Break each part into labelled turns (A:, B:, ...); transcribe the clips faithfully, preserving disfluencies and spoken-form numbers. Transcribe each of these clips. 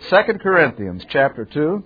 A: Second Corinthians chapter two.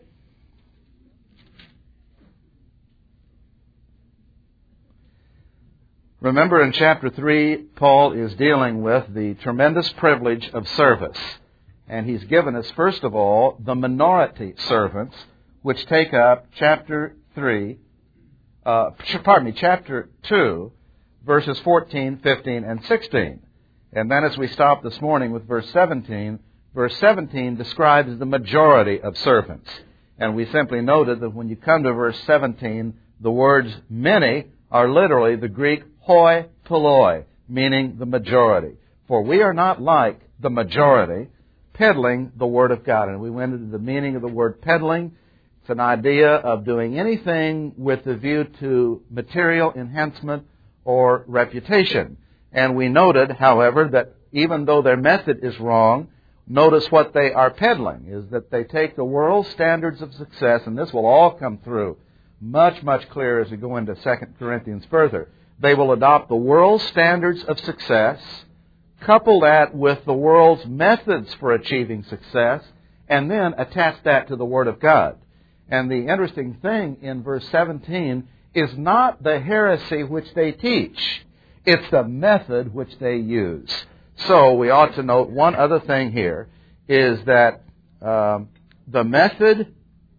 A: Remember, in chapter three, Paul is dealing with the tremendous privilege of service. And he's given us, first of all, the minority servants, which take up chapter three, uh, pardon me, chapter two, verses fourteen, fifteen, and sixteen. And then as we stop this morning with verse seventeen, verse seventeen describes the majority of servants. And we simply noted that when you come to verse seventeen, the words many are literally the Greek hoi polloi, meaning the majority. For we are not like the majority, peddling the Word of God. And we went into the meaning of the word peddling. It's an idea of doing anything with a view to material enhancement or reputation. And we noted, however, that even though their method is wrong, notice what they are peddling, is that they take the world's standards of success, and this will all come through much, much clearer as we go into Second Corinthians further. They will adopt the world's standards of success, couple that with the world's methods for achieving success, and then attach that to the Word of God. And the interesting thing in verse seventeen is not the heresy which they teach. It's the method which they use. So we ought to note one other thing here, is that um, the method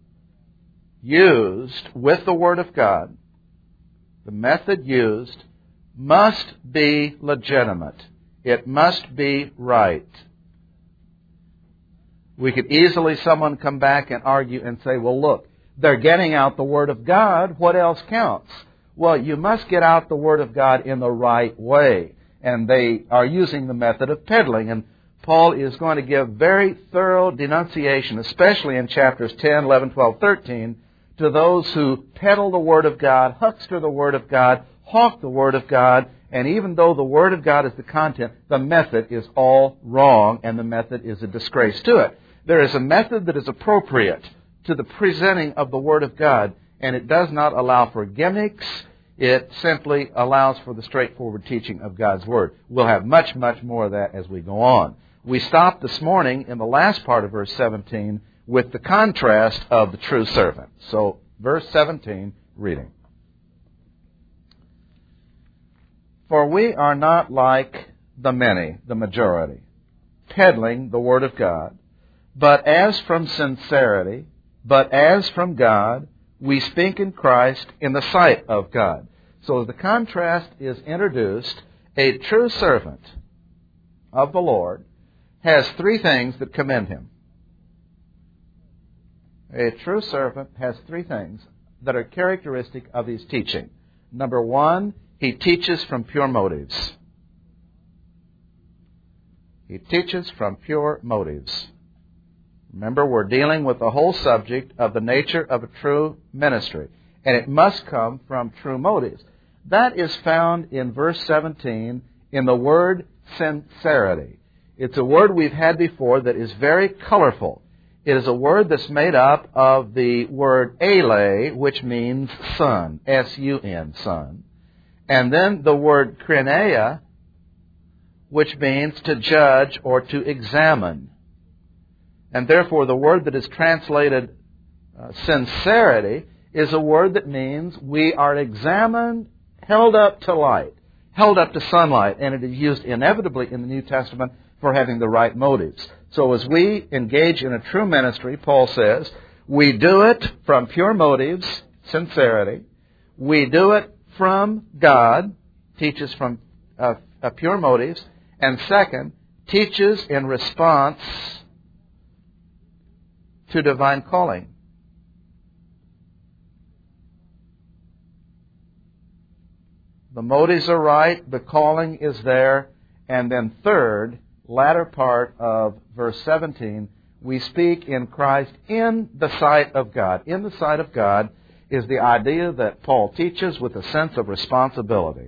A: used with the Word of God, the method used must be legitimate. It must be right. We could easily, someone come back and argue and say, well, look, they're getting out the Word of God. What else counts? Well, you must get out the Word of God in the right way. And they are using the method of peddling. And Paul is going to give very thorough denunciation, especially in chapters ten, eleven, twelve, thirteen, to those who peddle the Word of God, huckster the Word of God, hawk the Word of God. And even though the Word of God is the content, the method is all wrong, and the method is a disgrace to it. There is a method that is appropriate to the presenting of the Word of God, and it does not allow for gimmicks. It simply allows for the straightforward teaching of God's Word. We'll have much, much more of that as we go on. We stopped this morning in the last part of verse seventeen with the contrast of the true servant. So, verse seventeen, reading. For we are not like the many, the majority, peddling the Word of God, but as from sincerity, but as from God, we speak in Christ in the sight of God. So the contrast is introduced. A true servant of the Lord has three things that commend him. A true servant has three things that are characteristic of his teaching. Number one, he teaches from pure motives. He teaches from pure motives. Remember, we're dealing with the whole subject of the nature of a true ministry, and it must come from true motives. That is found in verse seventeen in the word sincerity. It's a word we've had before that is very colorful. It is a word that's made up of the word ele, which means son, S U N, son. And then the word krineia, which means to judge or to examine. And therefore, the word that is translated uh, sincerity is a word that means we are examined, held up to light, held up to sunlight, and it is used inevitably in the New Testament for having the right motives. So as we engage in a true ministry, Paul says, we do it from pure motives, sincerity. We do it from God, teaches from uh, uh, pure motives. And second, teaches in response to divine calling. The motives are right, the calling is there, and then third, latter part of verse seventeen, we speak in Christ in the sight of God. In the sight of God is the idea that Paul teaches with a sense of responsibility.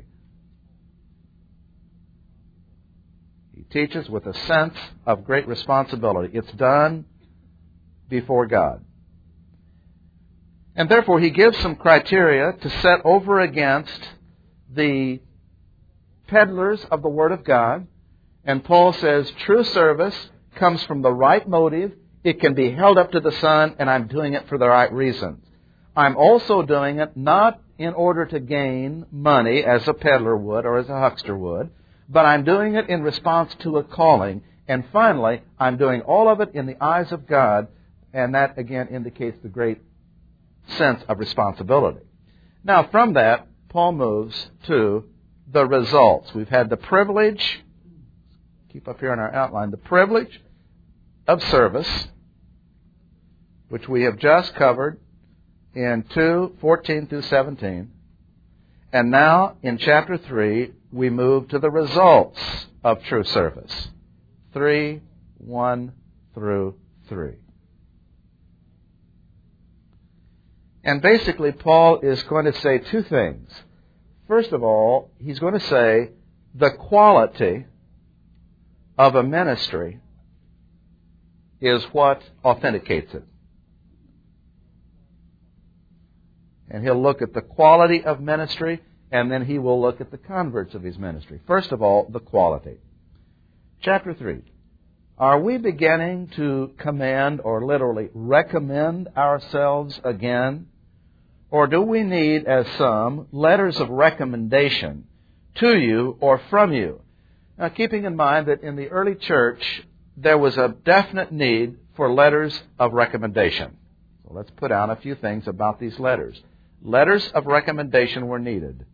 A: He teaches with a sense of great responsibility. It's done before God. And therefore, he gives some criteria to set over against the peddlers of the Word of God. And Paul says true service comes from the right motive It can be held up to the sun, and I'm doing it for the right reasons. I'm also doing it not in order to gain money as a peddler would or as a huckster would, but I'm doing it in response to a calling. And finally, I'm doing all of it in the eyes of God, and that again indicates the great sense of responsibility. Now, from that, Paul moves to the results. We've had the privilege, keep up here in our outline, the privilege of service, which we have just covered in two, fourteen through seventeen. And now, in chapter three, we move to the results of true service. three, one through three. And basically, Paul is going to say two things. First of all, he's going to say the quality of a ministry is what authenticates it. And he'll look at the quality of ministry, and then he will look at the converts of his ministry. First of all, the quality. Chapter three. Are we beginning to command or literally recommend ourselves again? Or do we need, as some, letters of recommendation to you or from you? Now, keeping in mind that in the early church, there was a definite need for letters of recommendation. So let's put down a few things about these letters. Letters of recommendation were needed.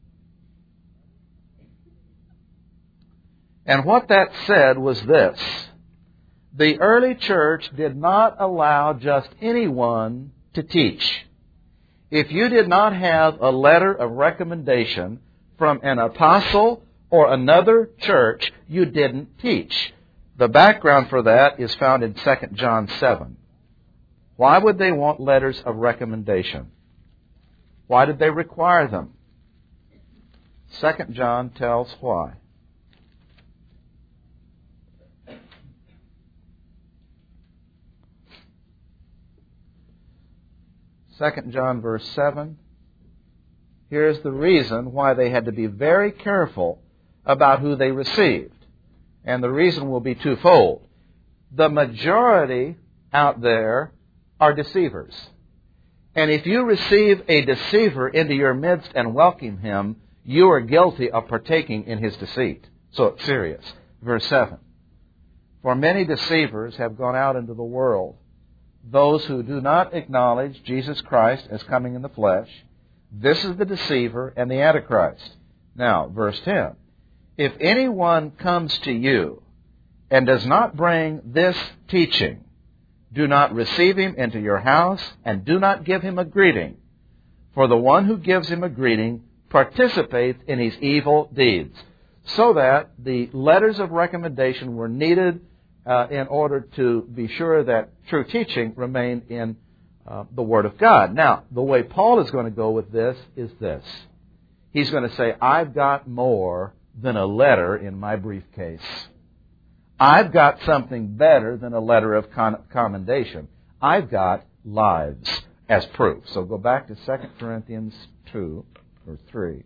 A: And what that said was this. The early church did not allow just anyone to teach. If you did not have a letter of recommendation from an apostle or another church, you didn't teach. The background for that is found in Second John seven. Why would they want letters of recommendation? Why did they require them? Second John tells why. Second John verse seven. Here's the reason why they had to be very careful about who they received. And the reason will be twofold. The majority out there are deceivers. And if you receive a deceiver into your midst and welcome him, you are guilty of partaking in his deceit. So it's serious. Verse seven. For many deceivers have gone out into the world, those who do not acknowledge Jesus Christ as coming in the flesh. This is the deceiver and the Antichrist. Now, verse ten. If anyone comes to you and does not bring this teaching, do not receive him into your house and do not give him a greeting. For the one who gives him a greeting participates in his evil deeds. So that the letters of recommendation were needed uh, in order to be sure that true teaching remained in uh, the Word of God. Now, the way Paul is going to go with this is this. He's going to say, I've got more than a letter in my briefcase. I've got something better than a letter of con- commendation. I've got lives as proof. So go back to Second Corinthians two or three.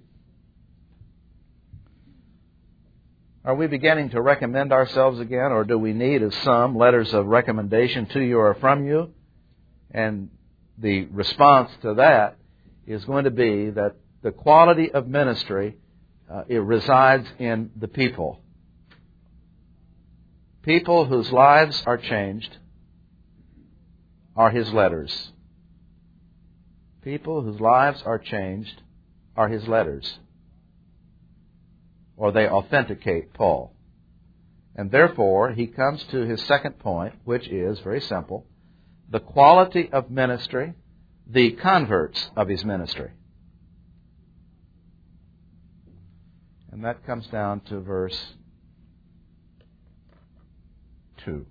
A: Are we beginning to recommend ourselves again, or do we need, as some, letters of recommendation to you or from you? And the response to that is going to be that the quality of ministry, uh, it resides in the people. People whose lives are changed are his letters. People whose lives are changed are his letters. Or they authenticate Paul. And therefore, he comes to his second point, which is very simple. The quality of ministry, the converts of his ministry. And that comes down to verse two.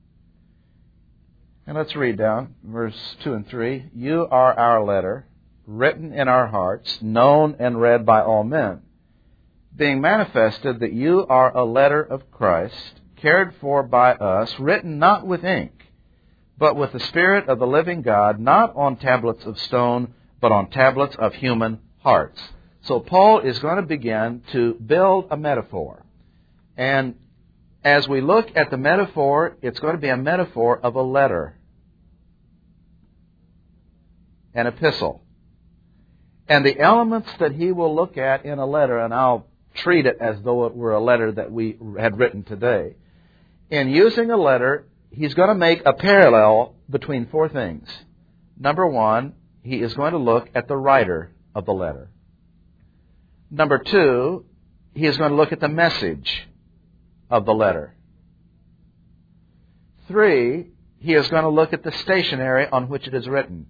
A: And let's read down verse two and three. You are our letter, written in our hearts, known and read by all men, being manifested that you are a letter of Christ, cared for by us, written not with ink, but with the Spirit of the living God, not on tablets of stone, but on tablets of human hearts. So Paul is going to begin to build a metaphor. And as we look at the metaphor, it's going to be a metaphor of a letter. an epistle. And the elements that he will look at in a letter, and I'll treat it as though it were a letter that we had written today. In using a letter, he's going to make a parallel between four things. Number one, he is going to look at the writer of the letter. Number two, he is going to look at the message of the letter. Three, he is going to look at the stationery on which it is written.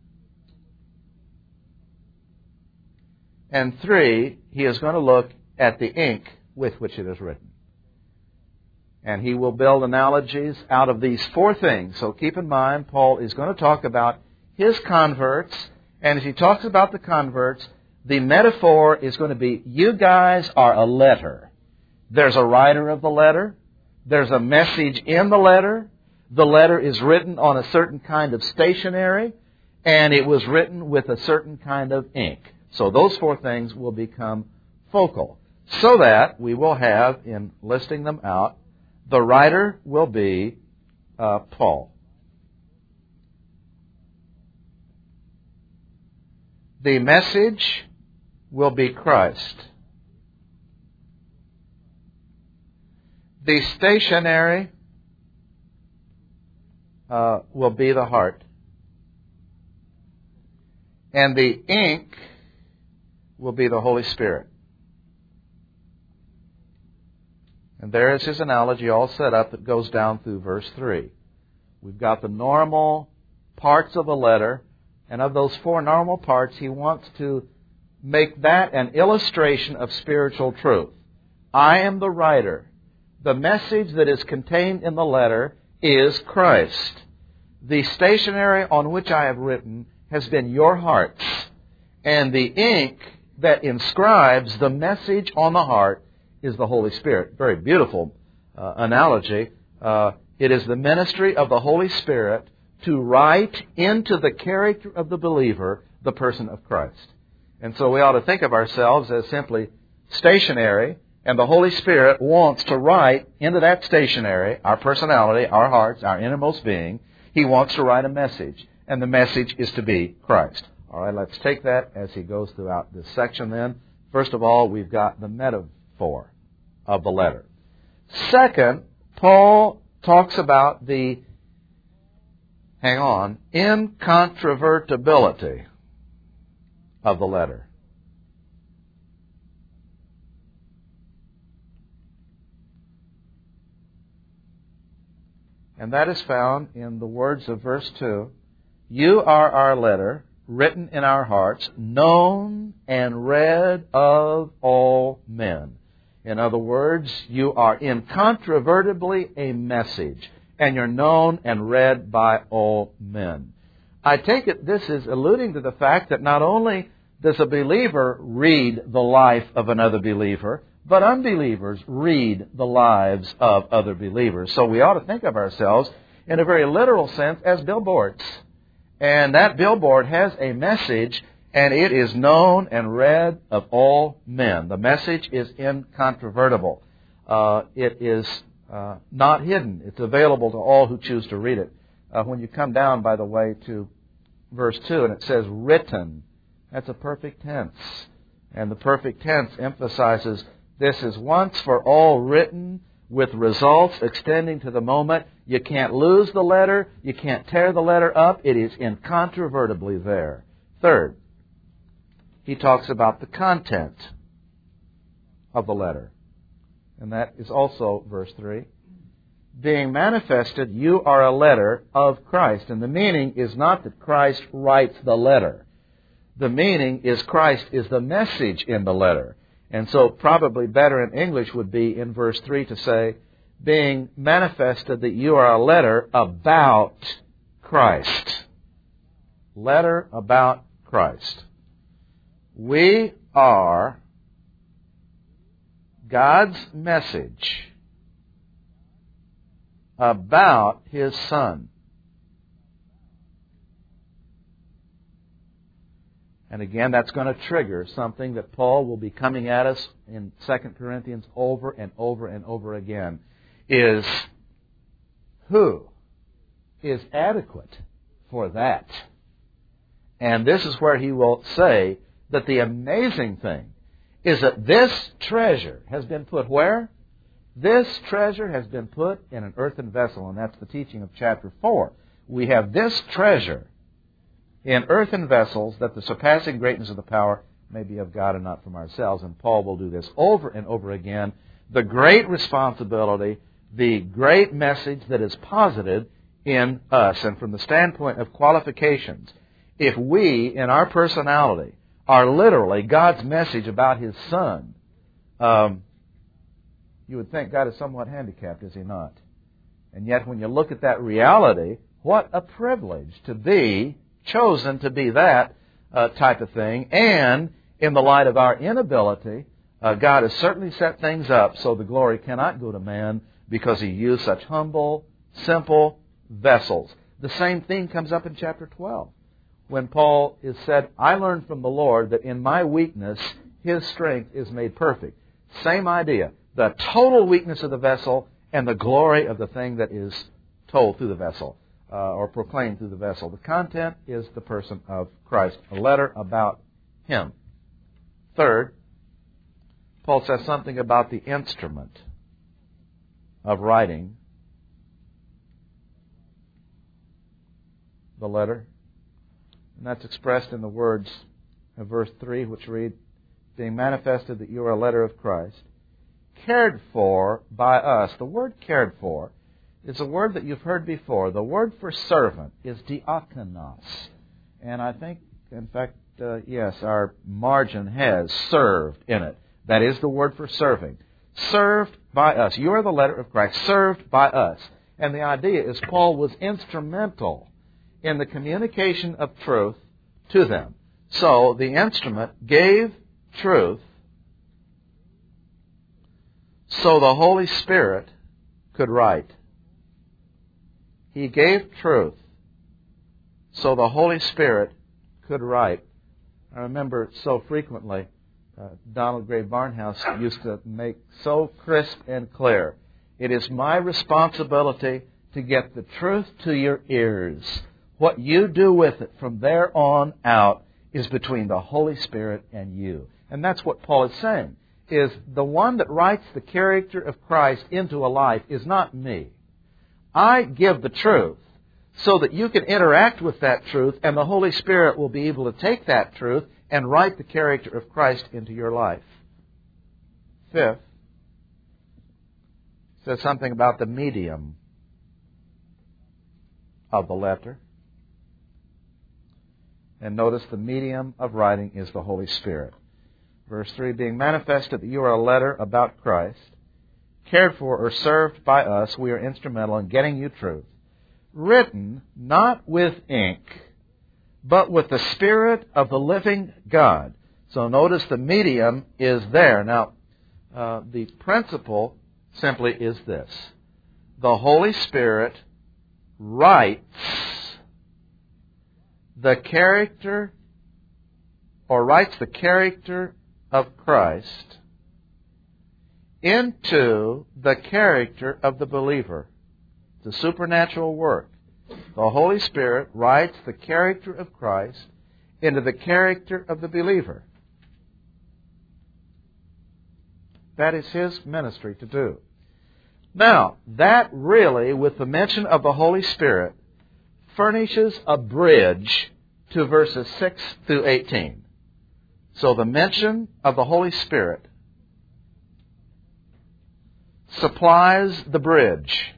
A: And three, he is going to look at the ink with which it is written. And he will build analogies out of these four things. So keep in mind, Paul is going to talk about his converts. And as he talks about the converts, the metaphor is going to be, you guys are a letter. There's a writer of the letter. There's a message in the letter. The letter is written on a certain kind of stationery. And it was written with a certain kind of ink. So those four things will become focal. So that we will have, in listing them out, the writer will be uh, Paul. The message will be Christ. The stationery uh, will be the heart. And the ink will be the Holy Spirit. And there is his analogy all set up that goes down through verse three. We've got the normal parts of a letter, and of those four normal parts, he wants to make that an illustration of spiritual truth. I am the writer. The message that is contained in the letter is Christ. The stationery on which I have written has been your hearts, and the ink that inscribes the message on the heart is the Holy Spirit. Very beautiful uh, analogy. Uh, it is the ministry of the Holy Spirit to write into the character of the believer the person of Christ. And so we ought to think of ourselves as simply stationary, and the Holy Spirit wants to write into that stationery our personality, our hearts, our innermost being. He wants to write a message, and the message is to be Christ. All right, let's take that as he goes throughout this section then. First of all, we've got the metaphor of the letter. Second, Paul talks about the, hang on, incontrovertibility of the letter. And that is found in the words of verse two. You are our letter, written in our hearts, known and read of all men. In other words, you are incontrovertibly a message, and you're known and read by all men. I take it this is alluding to the fact that not only does a believer read the life of another believer, but unbelievers read the lives of other believers. So we ought to think of ourselves in a very literal sense as billboards. And that billboard has a message, and it is known and read of all men. The message is incontrovertible. Uh, it is uh, not hidden. It's available to all who choose to read it. Uh, when you come down, by the way, to verse two, and it says written, that's a perfect tense. And the perfect tense emphasizes this is once for all written, with results extending to the moment. You can't lose the letter. You can't tear the letter up. It is incontrovertibly there. Third, he talks about the content of the letter. And that is also verse three. Being manifested, you are a letter of Christ. And the meaning is not that Christ writes the letter. The meaning is Christ is the message in the letter. And so probably better in English would be in verse three to say, being manifested that you are a letter about Christ. Letter about Christ. We are God's message about His Son. And again, that's going to trigger something that Paul will be coming at us in Second Corinthians over and over and over again, is who is adequate for that? And this is where he will say that the amazing thing is that this treasure has been put where? This treasure has been put in an earthen vessel, and that's the teaching of chapter four. We have this treasure in earthen vessels, that the surpassing greatness of the power may be of God and not from ourselves. And Paul will do this over and over again. The great responsibility, the great message that is posited in us. And from the standpoint of qualifications, if we, in our personality, are literally God's message about His Son, um, you would think God is somewhat handicapped, is He not? And yet when you look at that reality, what a privilege to be chosen to be that uh, type of thing. And in the light of our inability, uh, God has certainly set things up so the glory cannot go to man because He used such humble, simple vessels. The same theme comes up in chapter twelve when Paul is said, I learned from the Lord that in my weakness His strength is made perfect. Same idea. The total weakness of the vessel and the glory of the thing that is told through the vessel. Uh, or proclaimed through the vessel. The content is the person of Christ, a letter about Him. Third, Paul says something about the instrument of writing the letter. And that's expressed in the words of verse three, which read, being manifested that you are a letter of Christ, cared for by us. The word cared for is a word that you've heard before. The word for servant is diakonos. And I think, in fact, uh, yes, our margin has served in it. That is the word for serving. Served by us. You are the letter of Christ. Served by us. And the idea is Paul was instrumental in the communication of truth to them. So the instrument gave truth so the Holy Spirit could write. He gave truth so the Holy Spirit could write. I remember so frequently uh, Donald Gray Barnhouse used to make so crisp and clear, it is my responsibility to get the truth to your ears. What you do with it from there on out is between the Holy Spirit and you. And that's what Paul is saying, is the one that writes the character of Christ into a life is not me. I give the truth so that you can interact with that truth, and the Holy Spirit will be able to take that truth and write the character of Christ into your life. Fifth, it says something about the medium of the letter. And notice the medium of writing is the Holy Spirit. Verse three, being manifested that you are a letter about Christ, cared for or served by us, we are instrumental in getting you truth, written not with ink, but with the Spirit of the living God. So notice the medium is there. Now, uh, the principle simply is this. The Holy Spirit writes the character, or writes the character of Christ into the character of the believer. It's a supernatural work. The Holy Spirit writes the character of Christ into the character of the believer. That is His ministry to do. Now, that really, with the mention of the Holy Spirit, furnishes a bridge to verses six through eighteen. So the mention of the Holy Spirit supplies the bridge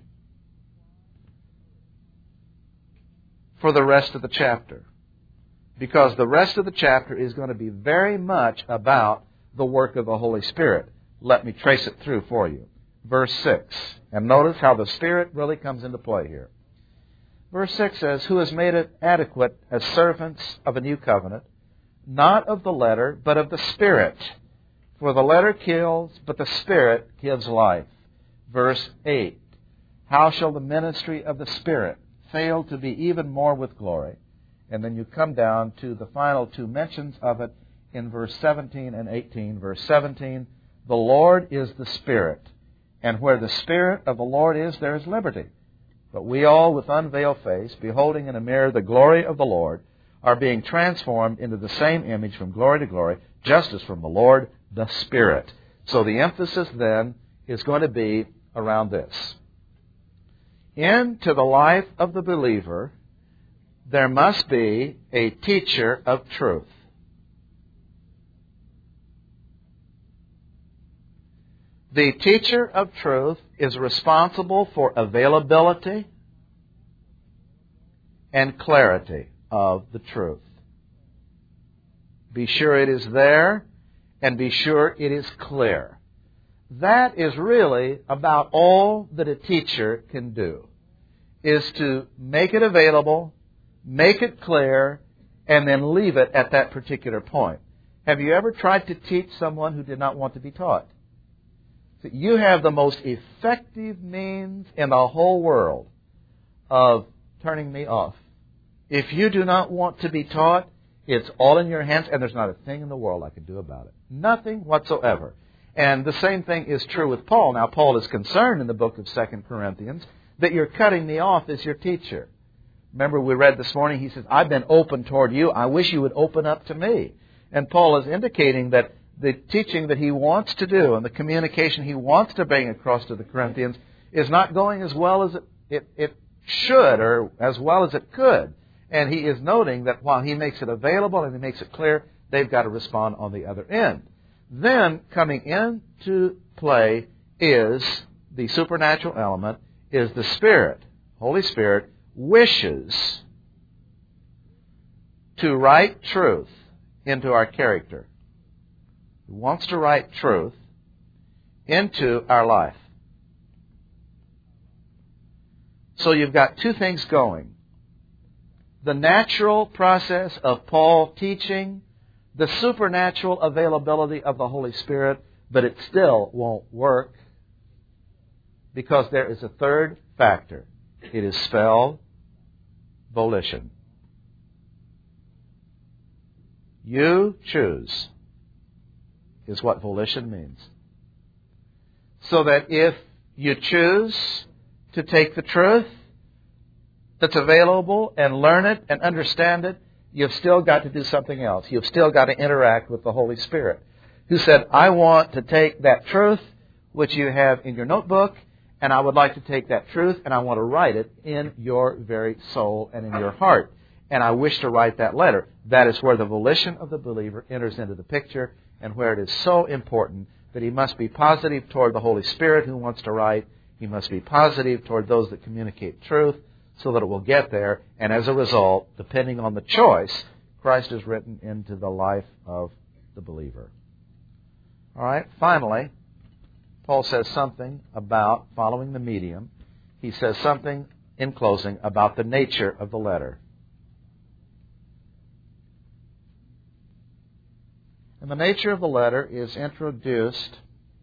A: for the rest of the chapter. Because the rest of the chapter is going to be very much about the work of the Holy Spirit. Let me trace it through for you. Verse six. And notice how the Spirit really comes into play here. Verse six says, who has made it adequate as servants of a new covenant, not of the letter, but of the Spirit. For the letter kills, but the Spirit gives life. Verse eight. How shall the ministry of the Spirit fail to be even more with glory? And then you come down to the final two mentions of it in verse seventeen and eighteen. Verse seventeen, the Lord is the Spirit, and where the Spirit of the Lord is, there is liberty. But we all, with unveiled face, beholding in a mirror the glory of the Lord, are being transformed into the same image from glory to glory, just as from the Lord, the Spirit. So the emphasis then is going to be around this. Into the life of the believer, there must be a teacher of truth. The teacher of truth is responsible for availability and clarity of the truth. Be sure it is there, and be sure it is clear. That is really about all that a teacher can do, is to make it available, make it clear, and then leave it at that particular point. Have you ever tried to teach someone who did not want to be taught? So you have the most effective means in the whole world of turning me off. If you do not want to be taught, it's all in your hands, and there's not a thing in the world I can do about it. Nothing whatsoever. And the same thing is true with Paul. Now, Paul is concerned in the book of Second Corinthians that you're cutting me off as your teacher. Remember, we read this morning, he says, I've been open toward you. I wish you would open up to me. And Paul is indicating that the teaching that he wants to do and the communication he wants to bring across to the Corinthians is not going as well as it, it, it should or as well as it could. And he is noting that while he makes it available and he makes it clear, they've got to respond on the other end. Then coming into play is the supernatural element, is the Spirit. Holy Spirit wishes to write truth into our character. He wants to write truth into our life. So you've got two things going. The natural process of Paul teaching, the supernatural availability of the Holy Spirit, but it still won't work because there is a third factor. It is spelled volition. You choose is what volition means. So that if you choose to take the truth that's available and learn it and understand it, you've still got to do something else. You've still got to interact with the Holy Spirit, who said, I want to take that truth which you have in your notebook, and I would like to take that truth and I want to write it in your very soul and in your heart. And I wish to write that letter. That is where the volition of the believer enters into the picture, and where it is so important that he must be positive toward the Holy Spirit who wants to write. He must be positive toward those that communicate truth so that it will get there. And as a result, depending on the choice, Christ is written into the life of the believer. All right, finally, Paul says something about following the medium. He says something in closing about the nature of the letter. And the nature of the letter is introduced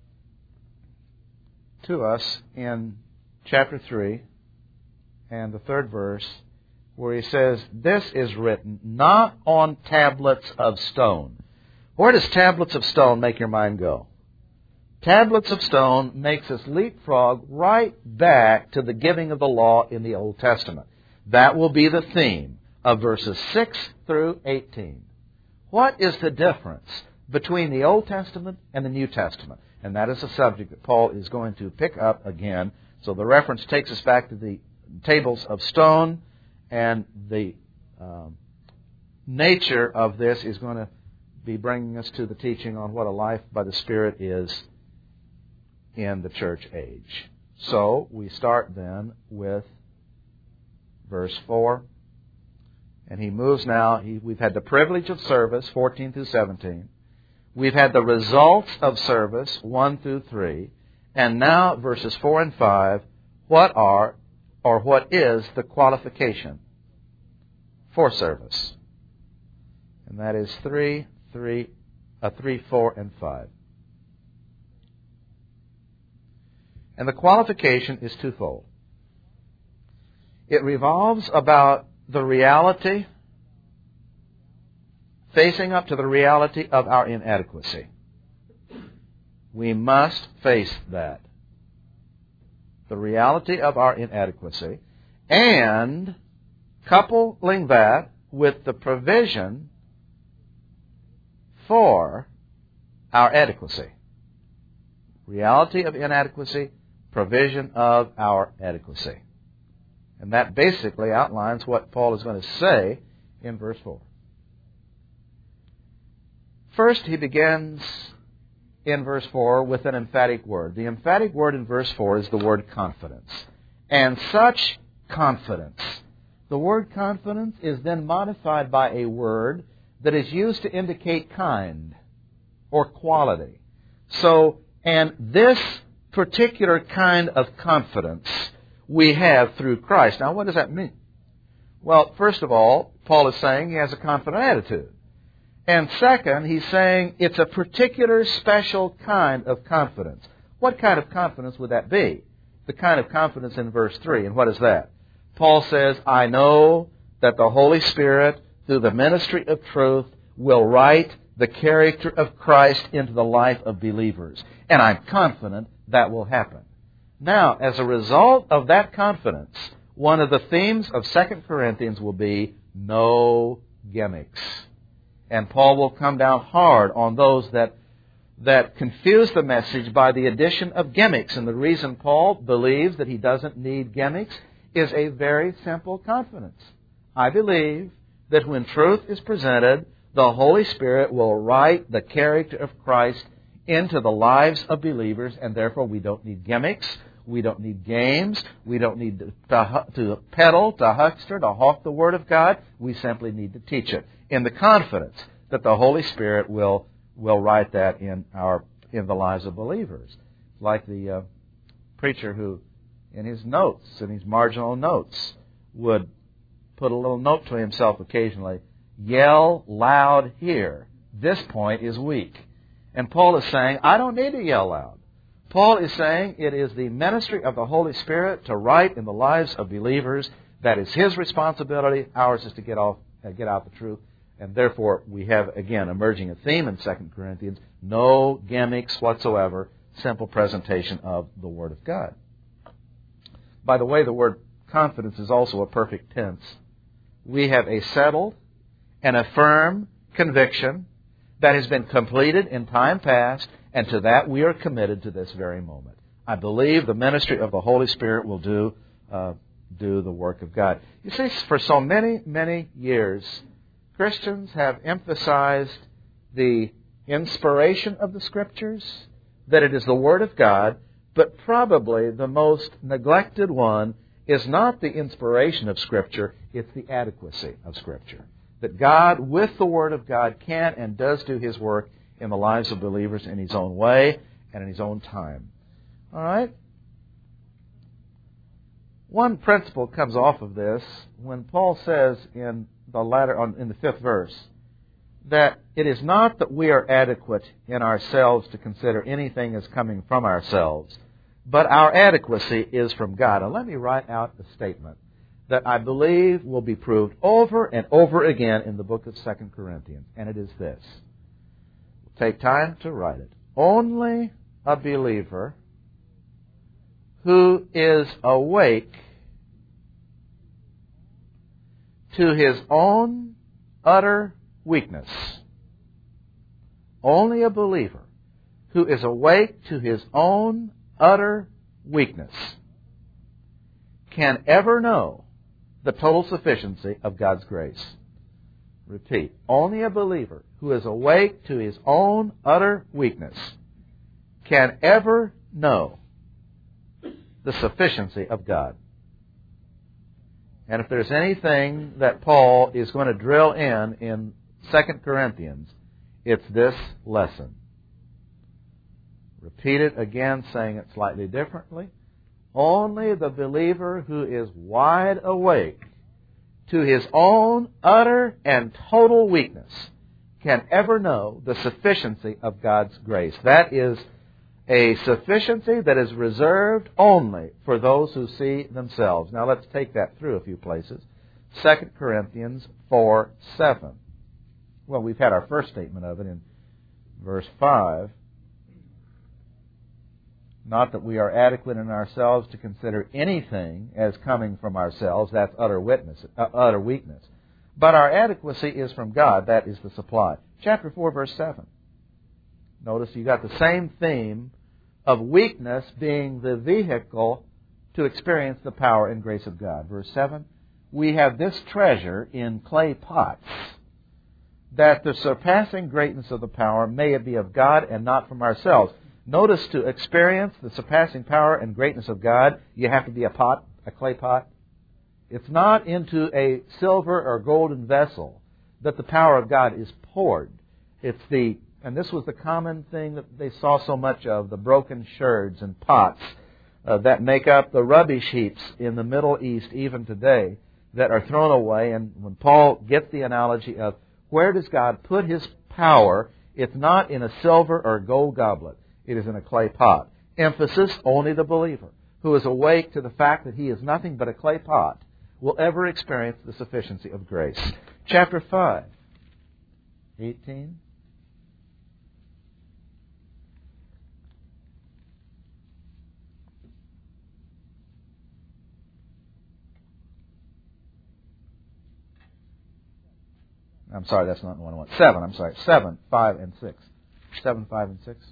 A: to us in chapter three and the third verse, where he says, this is written not on tablets of stone. Where does tablets of stone make your mind go? Tablets of stone makes us leapfrog right back to the giving of the law in the Old Testament. That will be the theme of verses six through eighteen. What is the difference between the Old Testament and the New Testament? And that is a subject that Paul is going to pick up again. So the reference takes us back to the tables of stone, and the um, nature of this is going to be bringing us to the teaching on what a life by the Spirit is in the church age. So we start then with verse four. And he moves now. He, we've had the privilege of service, fourteen through seventeen. We've had the results of service, one through three. And now, verses four and five, what are or what is the qualification for service? And that is three, three, uh, three, four, and five. And the qualification is twofold. It revolves about the reality, facing up to the reality of our inadequacy. We must face that. The reality of our inadequacy. And coupling that with the provision for our adequacy. Reality of inadequacy, provision of our adequacy. And that basically outlines what Paul is going to say in verse four. First, he begins in verse four with an emphatic word. The emphatic word in verse four is the word confidence. And such confidence. The word confidence is then modified by a word that is used to indicate kind or quality. So, and this particular kind of confidence we have through Christ. Now, what does that mean? Well, first of all, Paul is saying he has a confident attitude. And second, he's saying it's a particular special kind of confidence. What kind of confidence would that be? The kind of confidence in verse three. And what is that? Paul says, I know that the Holy Spirit, through the ministry of truth, will write the character of Christ into the life of believers. And I'm confident that will happen. Now, as a result of that confidence, one of the themes of Second Corinthians will be no gimmicks. And Paul will come down hard on those that that confuse the message by the addition of gimmicks. And the reason Paul believes that he doesn't need gimmicks is a very simple confidence. I believe that when truth is presented, the Holy Spirit will write the character of Christ into the lives of believers, and therefore we don't need gimmicks, we don't need games, we don't need to, to, to peddle, to huckster, to hawk the Word of God. We simply need to teach it in the confidence that the Holy Spirit will will write that in our in the lives of believers. Like the uh, preacher who, in his notes, in his marginal notes, would put a little note to himself occasionally, yell loud here. This point is weak. And Paul is saying, I don't need to yell loud. Paul is saying it is the ministry of the Holy Spirit to write in the lives of believers. That is his responsibility. Ours is to get off, uh, get out the truth. And therefore, we have, again, emerging a theme in Second Corinthians, no gimmicks whatsoever, simple presentation of the Word of God. By the way, the word confidence is also a perfect tense. We have a settled and a firm conviction that has been completed in time past, and to that we are committed to this very moment. I believe the ministry of the Holy Spirit will do uh, do the work of God. You see, for so many, many years, Christians have emphasized the inspiration of the Scriptures, that it is the Word of God, but probably the most neglected one is not the inspiration of Scripture, it's the adequacy of Scripture. That God, with the Word of God, can and does do His work in the lives of believers in His own way and in His own time. All right? One principle comes off of this when Paul says in the latter, in the fifth verse, that it is not that we are adequate in ourselves to consider anything as coming from ourselves, but our adequacy is from God. And let me write out a statement that I believe will be proved over and over again in the book of Second Corinthians, and it is this. Take time to write it. Only a believer who is awake to his own utter weakness, only a believer who is awake to his own utter weakness can ever know the total sufficiency of God's grace. Repeat, only a believer who is awake to his own utter weakness can ever know the sufficiency of God. And if there's anything that Paul is going to drill in in Second Corinthians, it's this lesson. Repeat it again, saying it slightly differently. Only the believer who is wide awake to his own utter and total weakness can ever know the sufficiency of God's grace. That is a sufficiency that is reserved only for those who see themselves. Now let's take that through a few places. Second Corinthians four seven. Well, we've had our first statement of it in verse five. Not that we are adequate in ourselves to consider anything as coming from ourselves. That's utter witness, uh, utter weakness. But our adequacy is from God. That is the supply. Chapter four, verse seven. Notice you got the same theme of weakness being the vehicle to experience the power and grace of God. Verse seven, we have this treasure in clay pots, that the surpassing greatness of the power may it be of God and not from ourselves. Notice, to experience the surpassing power and greatness of God, you have to be a pot, a clay pot. It's not into a silver or golden vessel that the power of God is poured. It's the, and this was the common thing that they saw so much of, the broken sherds and pots uh, that make up the rubbish heaps in the Middle East even today that are thrown away. And when Paul gets the analogy of where does God put His power, it's not in a silver or gold goblet. It is in a clay pot. Emphasis, only the believer who is awake to the fact that he is nothing but a clay pot will ever experience the sufficiency of grace. Chapter five, eighteen. I'm sorry, that's not the one I want. Seven, I'm sorry. Seven, five, and six. Seven, five, and six.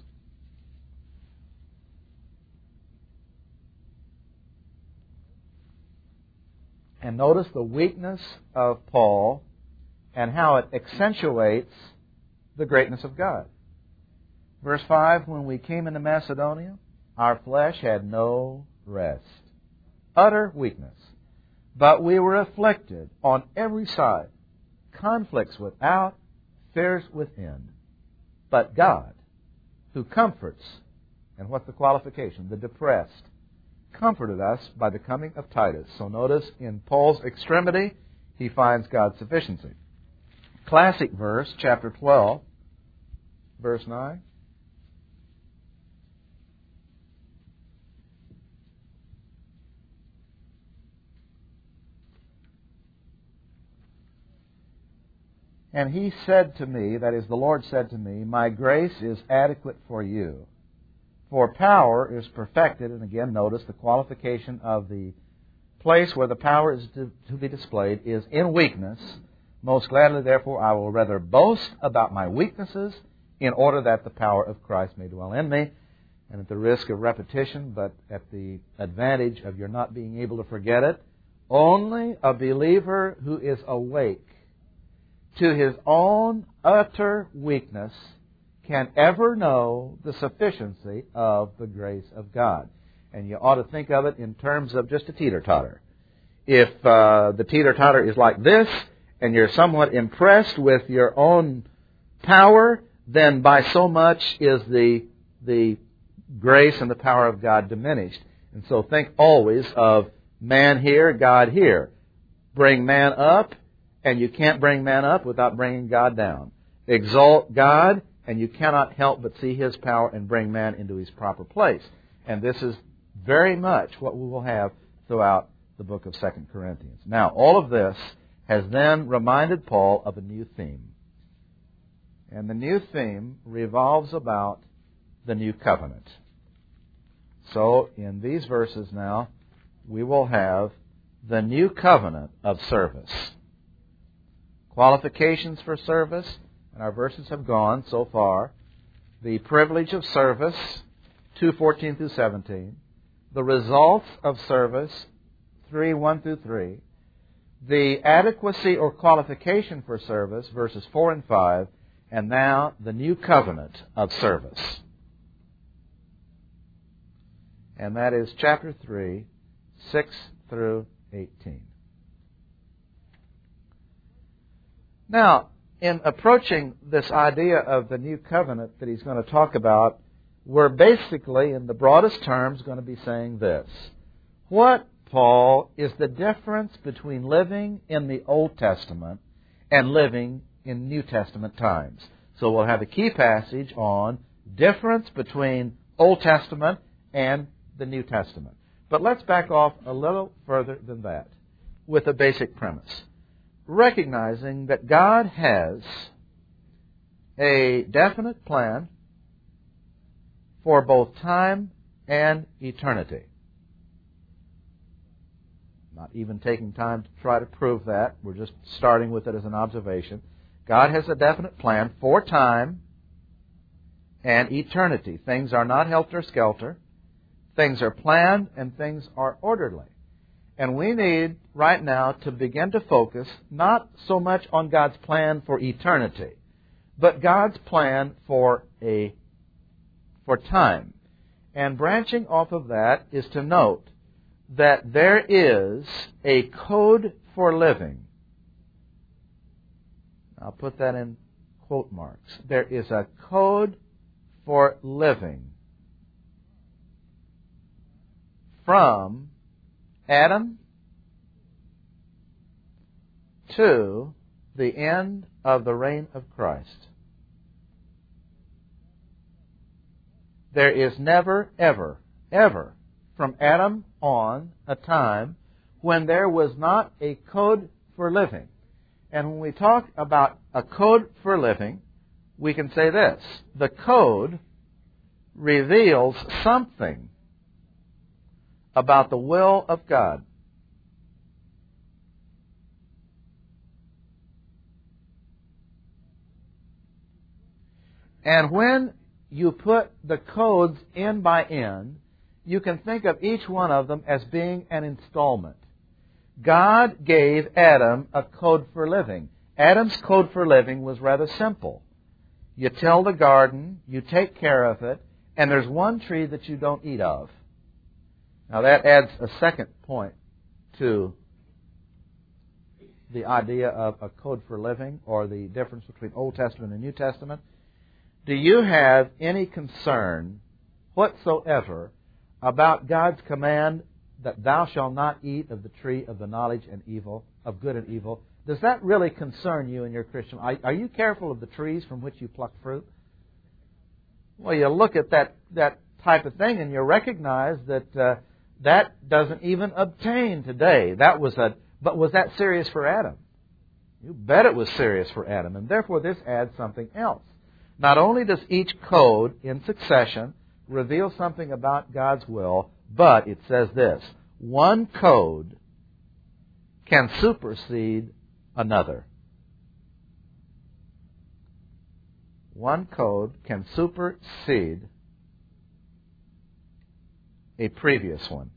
A: And notice the weakness of Paul and how it accentuates the greatness of God. Verse five, when we came into Macedonia, our flesh had no rest. Utter weakness. But we were afflicted on every side. Conflicts without, fears within. But God, who comforts, and what's the qualification? The depressed, comforted us by the coming of Titus. So notice, in Paul's extremity, he finds God's sufficiency. Classic verse, chapter twelve, verse nine. And he said to me, that is, the Lord said to me, my grace is adequate for you. For power is perfected, and again, notice the qualification of the place where the power is to, to be displayed is in weakness. Most gladly, therefore, I will rather boast about my weaknesses in order that the power of Christ may dwell in me. And at the risk of repetition, but at the advantage of your not being able to forget it, only a believer who is awake to his own utter weakness can ever know the sufficiency of the grace of God. And you ought to think of it in terms of just a teeter-totter. If uh, the teeter-totter is like this, and you're somewhat impressed with your own power, then by so much is the the grace and the power of God diminished. And so think always of man here, God here. Bring man up, and you can't bring man up without bringing God down. Exalt God, and you cannot help but see His power and bring man into his proper place. And this is very much what we will have throughout the book of Second Corinthians. Now, all of this has then reminded Paul of a new theme. And the new theme revolves about the new covenant. So, in these verses now, we will have the new covenant of service. Qualifications for service, and our verses have gone so far. The privilege of service, two fourteen through seventeen. The results of service, three one through three. The adequacy or qualification for service, verses four and five. And now, the new covenant of service. And that is chapter three, six through eighteen. Now, in approaching this idea of the new covenant that he's going to talk about, we're basically, in the broadest terms, going to be saying this. What, Paul, is the difference between living in the Old Testament and living in New Testament times? So we'll have a key passage on difference between Old Testament and the New Testament. But let's back off a little further than that with a basic premise. Recognizing that God has a definite plan for both time and eternity. not even taking time to try to prove that. We're just starting with it as an observation. God has a definite plan for time and eternity. Things are not helter-skelter. Things are planned and things are orderly. And we need right now to begin to focus not so much on God's plan for eternity, but God's plan for a for time. And branching off of that is to note that there is a code for living. I'll put that in quote marks. There is a code for living from Adam to the end of the reign of Christ. There is never, ever, ever, from Adam on, a time when there was not a code for living. And when we talk about a code for living, we can say this: the code reveals something about the will of God. And when you put the codes end by end, you can think of each one of them as being an installment. God gave Adam a code for living. Adam's code for living was rather simple. You till the garden, you take care of it, and there's one tree that you don't eat of. Now that adds a second point to the idea of a code for living, or the difference between Old Testament and New Testament. Do you have any concern whatsoever about God's command that thou shalt not eat of the tree of the knowledge and evil, of good and evil? Does that really concern you in your Christian life? Are you careful of the trees from which you pluck fruit? Well, you look at that, that type of thing and you recognize that uh, that doesn't even obtain today. That was a, but was that serious for Adam? You bet it was serious for Adam, and therefore this adds something else. Not only does each code in succession reveal something about God's will, but it says this: one code can supersede another. One code can supersede a previous one.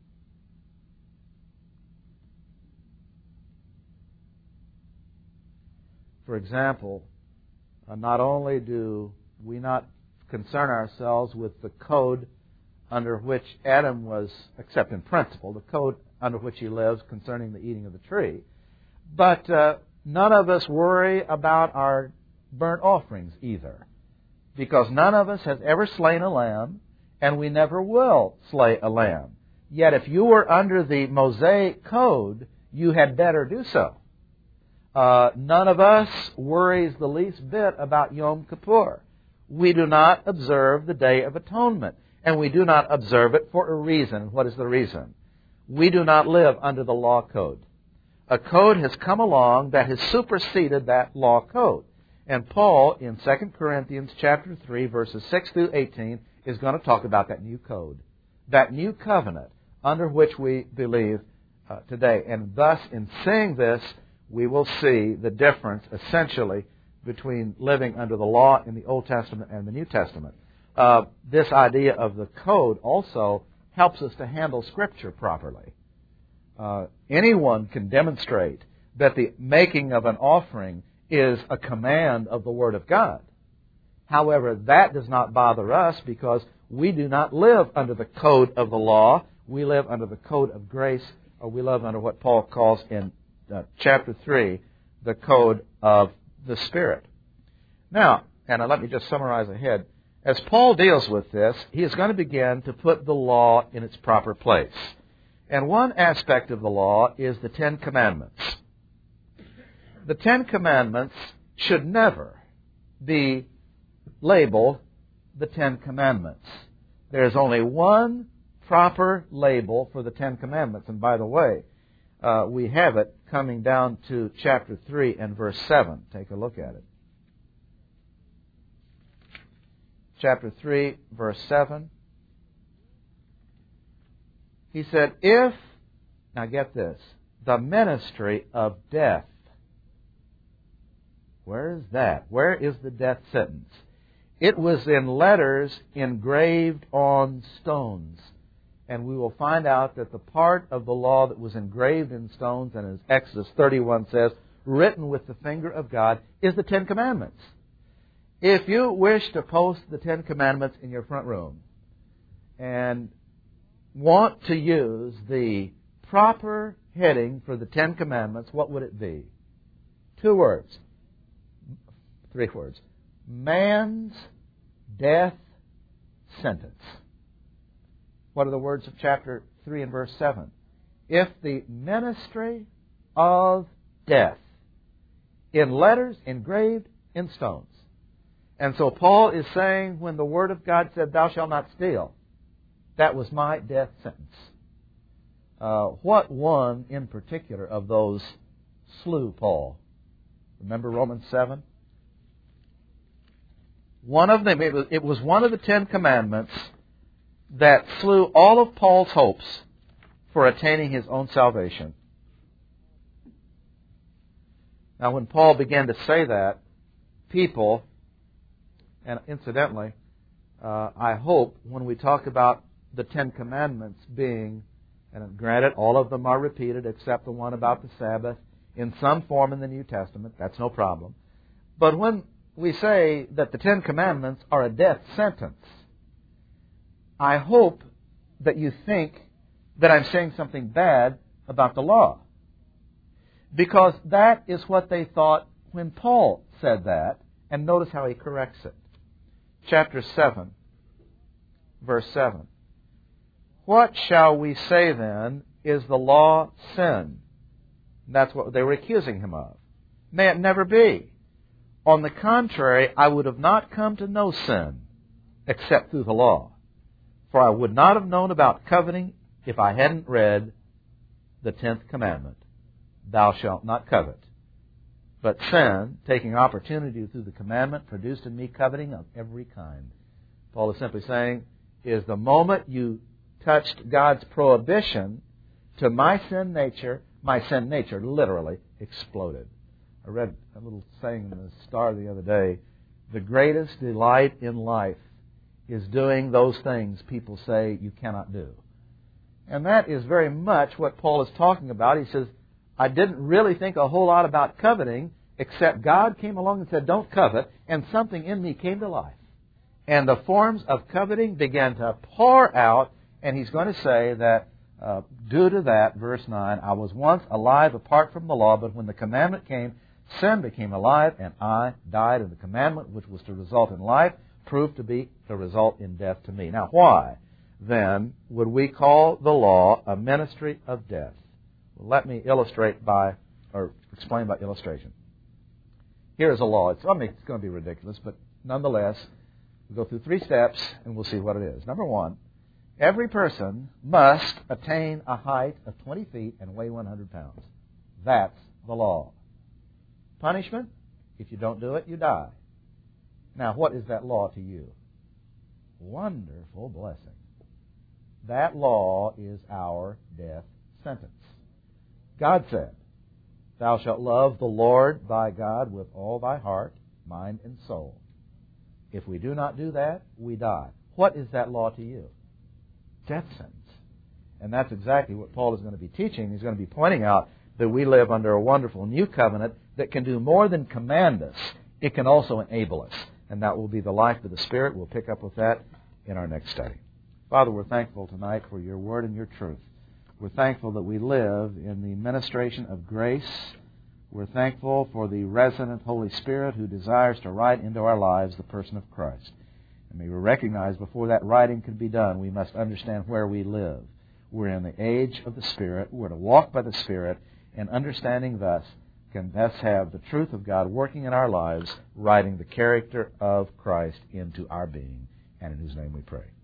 A: For example, uh, not only do we not concern ourselves with the code under which Adam was, except in principle, the code under which he lives concerning the eating of the tree, but uh, none of us worry about our burnt offerings either, because none of us has ever slain a lamb, and we never will slay a lamb. Yet if you were under the Mosaic code, you had better do so. Uh, none of us worries the least bit about Yom Kippur. We do not observe the Day of Atonement, and we do not observe it for a reason. What is the reason? We do not live under the law code. A code has come along that has superseded that law code. And Paul, in Second Corinthians chapter three, verses six through eighteen, is going to talk about that new code, that new covenant under which we believe uh, today. And thus, in saying this, we will see the difference, essentially, between living under the law in the Old Testament and the New Testament. Uh, this idea of the code also helps us to handle Scripture properly. Uh, anyone can demonstrate that the making of an offering is a command of the Word of God. However, that does not bother us because we do not live under the code of the law. We live under the code of grace, or we live under what Paul calls in uh, chapter three, the code of the Spirit. Now, and let me just summarize ahead. As Paul deals with this, he is going to begin to put the law in its proper place. And one aspect of the law is the Ten Commandments. The Ten Commandments should never be labeled the Ten Commandments. There is only one proper label for the Ten Commandments. And by the way, uh, we have it coming down to chapter three and verse seven. Take a look at it. Chapter three, verse seven. He said, if, now get this, the ministry of death. Where is that? Where is the death sentence? It was in letters engraved on stones. And we will find out that the part of the law that was engraved in stones, and as Exodus thirty-one says, written with the finger of God, is the Ten Commandments. If you wish to post the Ten Commandments in your front room and want to use the proper heading for the Ten Commandments, what would it be? Two words. Three words. Man's death sentence. What are the words of chapter three and verse seven? If the ministry of death, in letters engraved in stones. And so Paul is saying, when the Word of God said, thou shalt not steal, that was my death sentence. Uh, what one in particular of those slew Paul? Remember Romans seven? One of them, it was, it was one of the Ten Commandments that slew all of Paul's hopes for attaining his own salvation. Now, when Paul began to say that, people, and incidentally, uh, I hope when we talk about the Ten Commandments being, and granted, all of them are repeated except the one about the Sabbath in some form in the New Testament, that's no problem. But when we say that the Ten Commandments are a death sentence, I hope that you think that I'm saying something bad about the law. Because that is what they thought when Paul said that. And notice how he corrects it. Chapter seven, verse seven. What shall we say then? Is the law sin? And that's what they were accusing him of. May it never be. On the contrary, I would have not come to know sin except through the law. For I would not have known about coveting if I hadn't read the tenth commandment. Thou shalt not covet. But sin, taking opportunity through the commandment, produced in me coveting of every kind. Paul is simply saying, is the moment you touched God's prohibition to my sin nature, my sin nature literally exploded. I read a little saying in the Star the other day, the greatest delight in life is doing those things people say you cannot do. And that is very much what Paul is talking about. He says, I didn't really think a whole lot about coveting, except God came along and said, don't covet, and something in me came to life. And the forms of coveting began to pour out, and he's going to say that uh, due to that, verse nine, I was once alive apart from the law, but when the commandment came, sin became alive, and I died, and the commandment, which was to result in life, proved to be to result in death to me. Now, why, then, would we call the law a ministry of death? Well, let me illustrate by, or explain by illustration. Here is a law. It's, I mean, it's going to be ridiculous, but nonetheless, we'll go through three steps, and we'll see what it is. Number one, every person must attain a height of twenty feet and weigh one hundred pounds. That's the law. Punishment, if you don't do it, you die. Now, what is that law to you? Wonderful blessing. That law is our death sentence. God said, thou shalt love the Lord thy God with all thy heart, mind, and soul. If we do not do that, we die. What is that law to you? Death sentence. And that's exactly what Paul is going to be teaching. He's going to be pointing out that we live under a wonderful new covenant that can do more than command us. It can also enable us. And that will be the life of the Spirit. We'll pick up with that in our next study. Father, we're thankful tonight for your word and your truth. We're thankful that we live in the ministration of grace. We're thankful for the resident Holy Spirit who desires to write into our lives the person of Christ. And may we recognize before that writing can be done, we must understand where we live. We're in the age of the Spirit. We're to walk by the Spirit, and understanding thus can thus have the truth of God working in our lives, writing the character of Christ into our being. And in whose name we pray.